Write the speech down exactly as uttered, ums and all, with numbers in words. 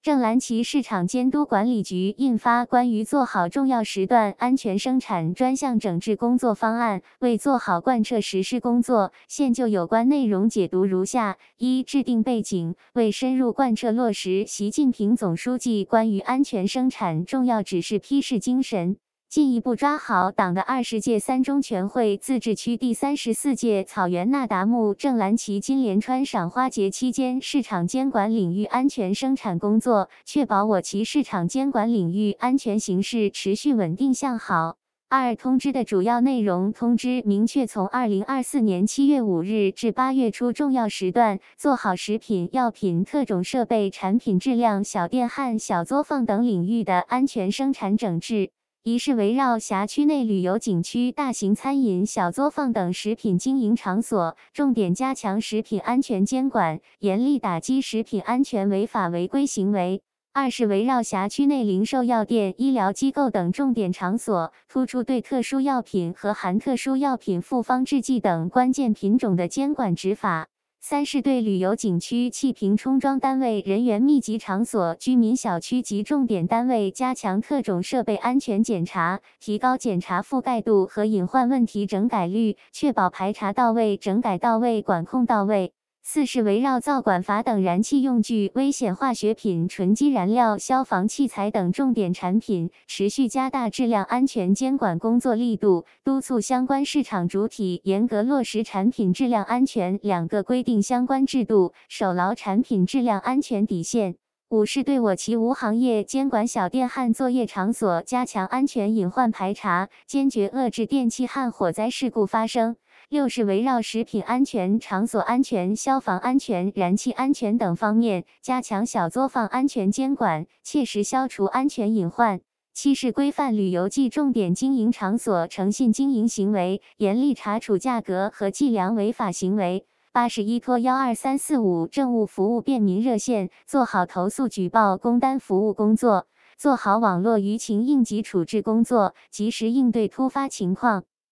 正蓝旗市场监督管理局印发关于做好重要时段安全生产专项整治工作方案，为做好贯彻实施工作，现就有关内容解读如下：一、制定背景，为深入贯彻落实习近平总书记关于安全生产重要指示批示精神。进一步抓好党的二十届三中全会自治区第三十四届草原那达慕正蓝旗金莲川赏花节期间市场监管领域安全生产工作，确保我旗市场监管领域安全形势持续稳定向好。二、通知的主要内容。通知明确，从二零二四年七月五日至八月初重要时段，做好食品药品特种设备产品质量小店焊、小作坊等领域的安全生产整治。一是围绕辖区内旅游景区、大型餐饮、小作坊等食品经营场所，重点加强食品安全监管，严厉打击食品安全违法违规行为。二是围绕辖区内零售药店、医疗机构等重点场所，突出对特殊药品和含特殊药品复方制剂等关键品种的监管执法。三是对旅游景区、气瓶充装单位、人员密集场所、居民小区及重点单位加强特种设备安全检查，提高检查覆盖度和隐患问题整改率，确保排查到位、整改到位、管控到位。四是围绕造管法等燃气用具、危险化学品、纯基燃料、消防器材等重点产品，持续加大质量安全监管工作力度，督促相关市场主体严格落实产品质量安全两个规定相关制度，守牢产品质量安全底线。五是对我旗无行业监管小电焊作业场所加强安全隐患排查，坚决遏制电气焊火灾事故发生。六是围绕食品安全、场所安全、消防安全、燃气安全等方面，加强小作坊安全监管，切实消除安全隐患。七是规范旅游季重点经营场所诚信经营行为，严厉查处价格和计量违法行为。八是依托幺二三四五政务服务便民热线，做好投诉举报工单服务工作，做好网络舆情应急处置工作，及时应对突发情况。